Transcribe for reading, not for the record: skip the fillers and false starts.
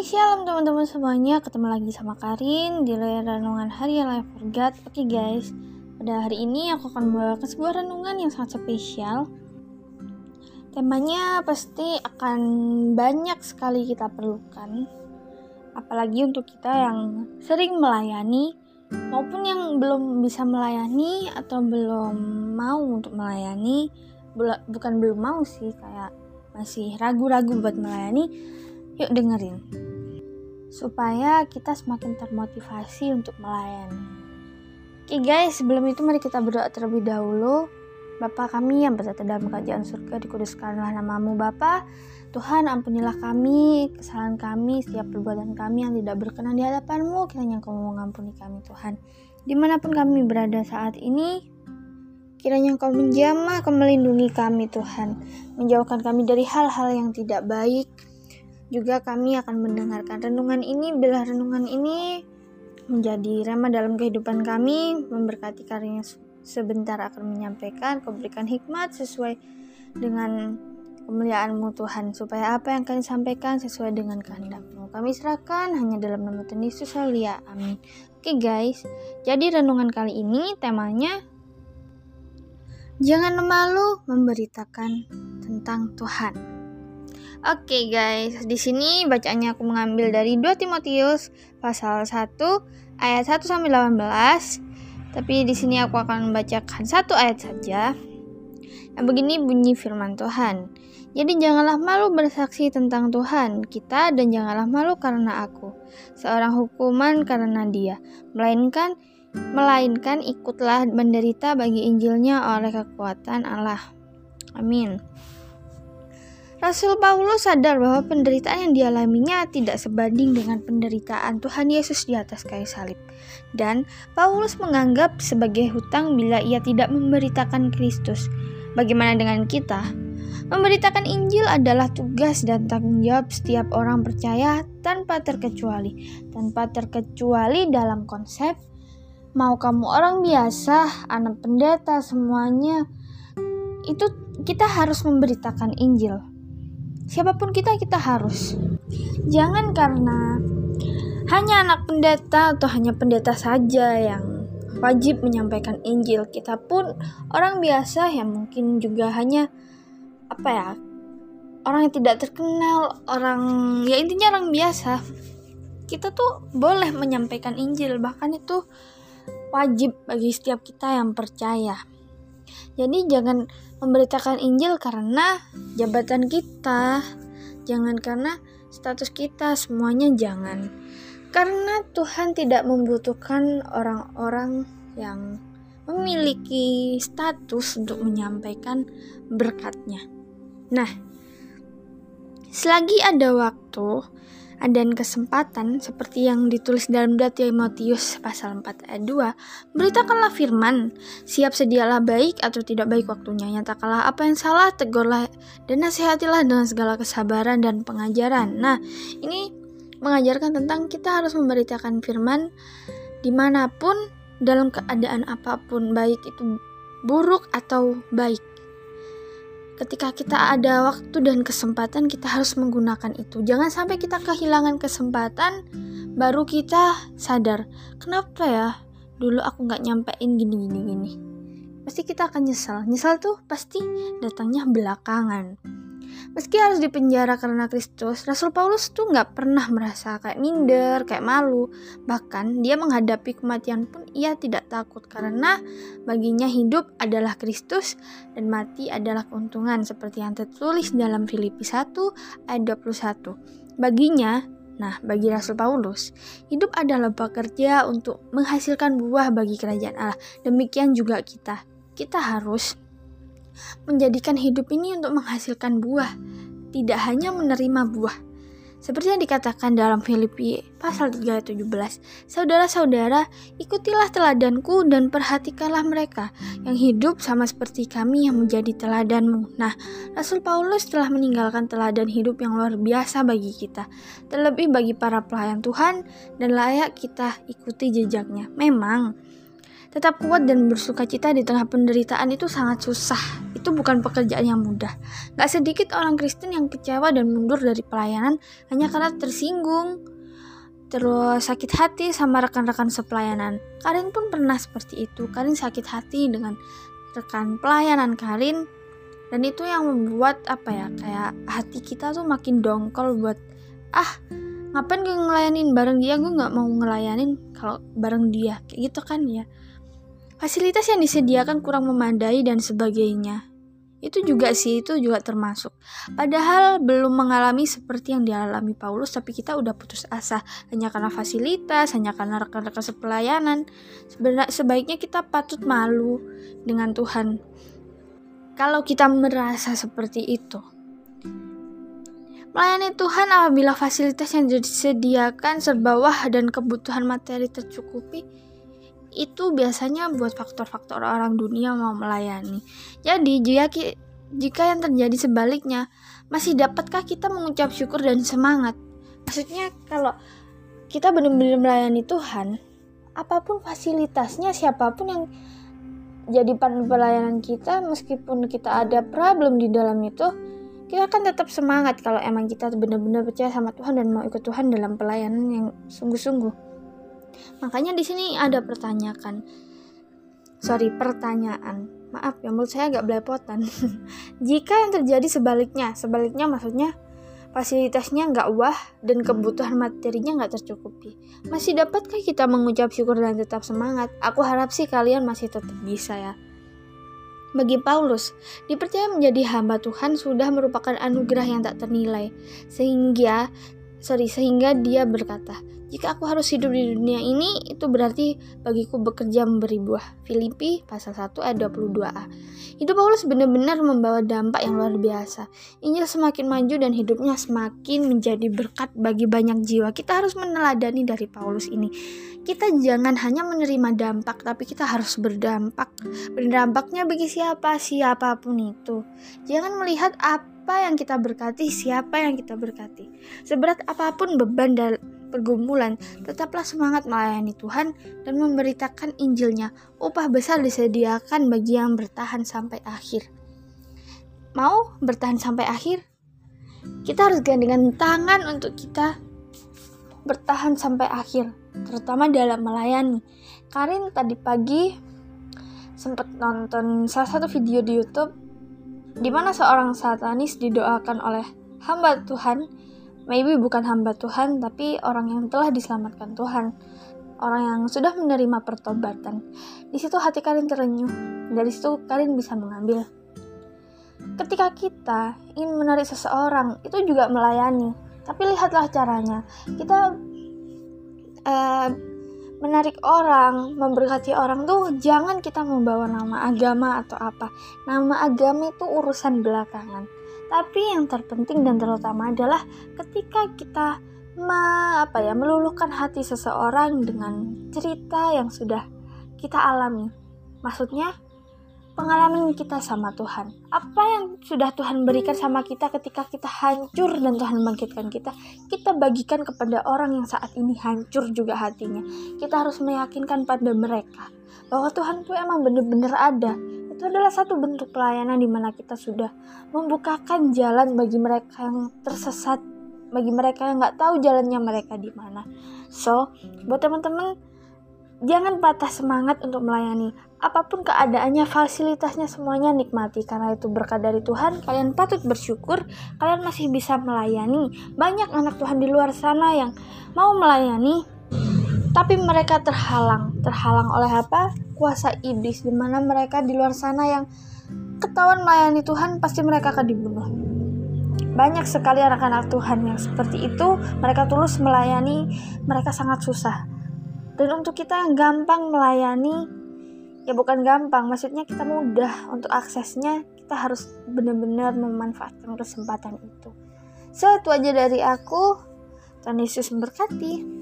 Shalom teman-teman semuanya, ketemu lagi sama Karin di layar renungan harian Life for God. Oke guys, pada hari ini aku akan membawakan sebuah renungan yang sangat spesial. Temanya pasti akan banyak sekali kita perlukan, apalagi untuk kita yang sering melayani maupun yang belum bisa melayani atau belum mau untuk melayani. Bukan belum mau sih, kayak masih ragu-ragu buat melayani. Yuk dengerin, supaya kita semakin termotivasi untuk melayani. Oke guys, sebelum itu mari kita berdoa terlebih dahulu. Bapa kami yang berada dalam kerajaan surga, dikuduskanlah nama-Mu Bapa. Tuhan, ampunilah kami, kesalahan kami, setiap perbuatan kami yang tidak berkenan di hadapan-Mu. Kiranya Engkau mengampuni kami Tuhan. Dimanapun kami berada saat ini, kiranya Engkau menjamah, Engkau melindungi kami Tuhan. Menjauhkan kami dari hal-hal yang tidak baik. Juga kami akan mendengarkan renungan ini, bila renungan ini menjadi rema dalam kehidupan kami, memberkati karyanya sebentar akan menyampaikan, Kau berikan hikmat sesuai dengan kemuliaan-Mu Tuhan, supaya apa yang kami sampaikan sesuai dengan kehendak-Mu. Kami serahkan hanya dalam nama Tuhan Yesus, haleluya, amin. Oke guys, jadi renungan kali ini temanya jangan malu memberitakan tentang Tuhan. Oke guys, di sini bacaannya aku mengambil dari 2 Timotius pasal 1 ayat 1 sampai 18. Tapi di sini aku akan membacakan satu ayat saja. Yang begini bunyi firman Tuhan. Jadi janganlah malu bersaksi tentang Tuhan kita, dan janganlah malu karena aku, seorang hukuman karena Dia, melainkan ikutlah menderita bagi Injilnya oleh kekuatan Allah. Amin. Rasul Paulus sadar bahwa penderitaan yang dialaminya tidak sebanding dengan penderitaan Tuhan Yesus di atas kayu salib. Dan Paulus menganggap sebagai hutang bila ia tidak memberitakan Kristus. Bagaimana dengan kita? Memberitakan Injil adalah tugas dan tanggung jawab setiap orang percaya tanpa terkecuali. Tanpa terkecuali dalam konsep, mau kamu orang biasa, anak pendeta, semuanya, itu kita harus memberitakan Injil. Siapapun kita harus. Jangan karena hanya anak pendeta atau hanya pendeta saja yang wajib menyampaikan Injil. Kita pun orang biasa yang mungkin juga hanya orang yang tidak terkenal, intinya orang biasa. Kita tuh boleh menyampaikan Injil, bahkan itu wajib bagi setiap kita yang percaya. Jadi jangan memberitakan Injil karena jabatan kita, jangan karena status kita, semuanya jangan. Karena Tuhan tidak membutuhkan orang-orang yang memiliki status untuk menyampaikan berkat-Nya. Nah, selagi ada waktu dan kesempatan, seperti yang ditulis dalam 2 Timotius pasal 4 ayat 2, beritakanlah firman, siap sedialah baik atau tidak baik waktunya, nyatakanlah apa yang salah, tegurlah dan nasihatilah dengan segala kesabaran dan pengajaran. Nah, ini mengajarkan tentang kita harus memberitakan firman dimanapun, dalam keadaan apapun, baik itu buruk atau baik. Ketika kita ada waktu dan kesempatan, kita harus menggunakan itu. Jangan sampai kita kehilangan kesempatan, baru kita sadar, kenapa ya dulu aku gak nyampein gini. Pasti kita akan nyesal. Nyesal tuh pasti datangnya belakangan. Meski harus dipenjara karena Kristus, Rasul Paulus tuh gak pernah merasa kayak minder, kayak malu. Bahkan dia menghadapi kematian pun ia tidak takut, karena baginya hidup adalah Kristus dan mati adalah keuntungan, seperti yang tertulis dalam Filipi 1 ayat 21. Bagi Rasul Paulus, hidup adalah bekerja untuk menghasilkan buah bagi kerajaan Allah. Demikian juga kita harus menjadikan hidup ini untuk menghasilkan buah, tidak hanya menerima buah. Seperti yang dikatakan dalam Filipi pasal 3 ayat 17, saudara-saudara, ikutilah teladanku dan perhatikanlah mereka yang hidup sama seperti kami yang menjadi teladanmu. Nah, Rasul Paulus telah meninggalkan teladan hidup yang luar biasa bagi kita, terlebih bagi para pelayan Tuhan, dan layak kita ikuti jejaknya. Memang tetap kuat dan bersukacita di tengah penderitaan itu sangat susah. Itu itu bukan pekerjaan yang mudah. Gak sedikit orang Kristen yang kecewa dan mundur dari pelayanan hanya karena tersinggung, terus sakit hati sama rekan-rekan sepelayanan. Karin pun pernah seperti itu. Karin sakit hati dengan rekan pelayanan Karin, dan itu yang membuat kayak hati kita tuh makin dongkol buat ngapain gue ngelayanin bareng dia, gue nggak mau ngelayanin kalau bareng dia, kayak gitu kan ya. Fasilitas yang disediakan kurang memadai dan sebagainya. Itu juga termasuk. Padahal belum mengalami seperti yang dialami Paulus, tapi kita udah putus asa hanya karena fasilitas, hanya karena rekan-rekan sepelayanan. Sebaiknya kita patut malu dengan Tuhan kalau kita merasa seperti itu. Melayani Tuhan apabila fasilitas yang disediakan serba wah dan kebutuhan materi tercukupi, itu biasanya buat faktor-faktor orang dunia mau melayani. Jadi jika yang terjadi sebaliknya, masih dapatkah kita mengucap syukur dan semangat? Maksudnya kalau kita benar-benar melayani Tuhan, apapun fasilitasnya, siapapun yang jadi pelayanan kita, meskipun kita ada problem di dalam itu, kita akan tetap semangat kalau emang kita benar-benar percaya sama Tuhan dan mau ikut Tuhan dalam pelayanan yang sungguh-sungguh. Makanya di sini ada pertanyaan. Maaf ya, menurut saya agak belepotan. Jika yang terjadi sebaliknya maksudnya fasilitasnya nggak wah dan kebutuhan materinya nggak tercukupi, masih dapatkah kita mengucap syukur dan tetap semangat? Aku harap sih kalian masih tetap bisa ya. Bagi Paulus, dipercaya menjadi hamba Tuhan sudah merupakan anugerah yang tak ternilai, sehingga dia berkata, jika aku harus hidup di dunia ini, itu berarti bagiku bekerja memberi buah. Filipi pasal 1 ayat 22a. Hidup Paulus benar-benar membawa dampak yang luar biasa. Injil semakin maju dan hidupnya semakin menjadi berkat bagi banyak jiwa. Kita harus meneladani dari Paulus ini. Kita jangan hanya menerima dampak, tapi kita harus berdampak. Berdampaknya bagi siapapun itu. Jangan melihat apa yang kita berkati, siapa yang kita berkati. Seberat apapun beban dan pergumulan, tetaplah semangat melayani Tuhan dan memberitakan Injilnya. Upah besar disediakan bagi yang bertahan sampai akhir. Mau bertahan sampai akhir? Kita harus gandengan tangan untuk kita bertahan sampai akhir, terutama dalam melayani. Karin tadi pagi sempat nonton salah satu video di YouTube di mana seorang satanis didoakan oleh hamba Tuhan, maybe bukan hamba Tuhan, tapi orang yang telah diselamatkan Tuhan, orang yang sudah menerima pertobatan. Di situ hati Karin terenyuh. Dari situ Karin bisa mengambil. Ketika kita ingin menarik seseorang, itu juga melayani. Tapi lihatlah caranya. Kita menarik orang, memberkati orang tuh jangan kita membawa nama agama atau apa. Nama agama itu urusan belakangan. Tapi yang terpenting dan terutama adalah ketika kita meluluhkan hati seseorang dengan cerita yang sudah kita alami. Maksudnya pengalaman kita sama Tuhan. Apa yang sudah Tuhan berikan sama kita ketika kita hancur dan Tuhan bangkitkan kita, kita bagikan kepada orang yang saat ini hancur juga hatinya. Kita harus meyakinkan pada mereka bahwa Tuhan itu emang benar-benar ada. Itu adalah satu bentuk pelayanan di mana kita sudah membukakan jalan bagi mereka yang tersesat, bagi mereka yang nggak tahu jalannya mereka di mana. So, buat teman-teman, jangan patah semangat untuk melayani. Apapun keadaannya, fasilitasnya semuanya nikmati. Karena itu berkat dari Tuhan, kalian patut bersyukur. Kalian masih bisa melayani. Banyak anak Tuhan di luar sana yang mau melayani, tapi mereka terhalang oleh apa? Kuasa iblis, di mana mereka di luar sana yang ketahuan melayani Tuhan, pasti mereka akan dibunuh. Banyak sekali anak-anak Tuhan yang seperti itu. Mereka tulus melayani, mereka sangat susah. Dan untuk kita yang gampang melayani, ya bukan gampang, maksudnya kita mudah untuk aksesnya, kita harus benar-benar memanfaatkan kesempatan itu. So, itu aja dari aku. Tuhan Yesus memberkati.